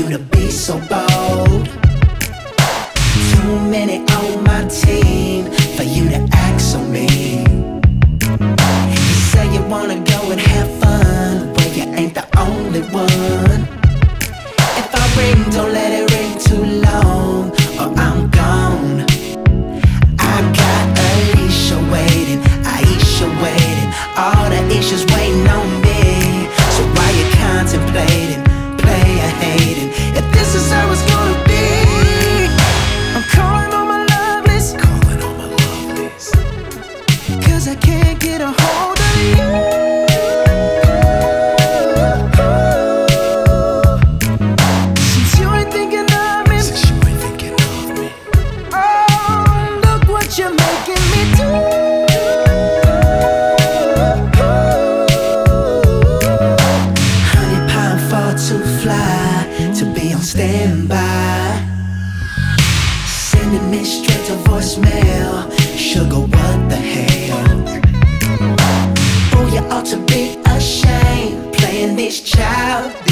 to be so bold. Too many on my team for you to act so mean. You say you wanna go and have fun, well you ain't the only one. If I ring, don't let it ring too long, or I'm gone. I got Alicia waiting, Aisha waiting, all the issues waiting on me. So why you contemplating, player hating, if this is how it's gonna be? I'm calling on my love list, calling on my love list, 'cause I can't get a hold of you. Since you ain't thinking of me, since you ain't thinking of me, oh, look what you're making me do. Honey pie and fall too fly to be on standby. Sending me straight to voicemail. Sugar, what the hell? Oh, you ought to be ashamed, playing this child.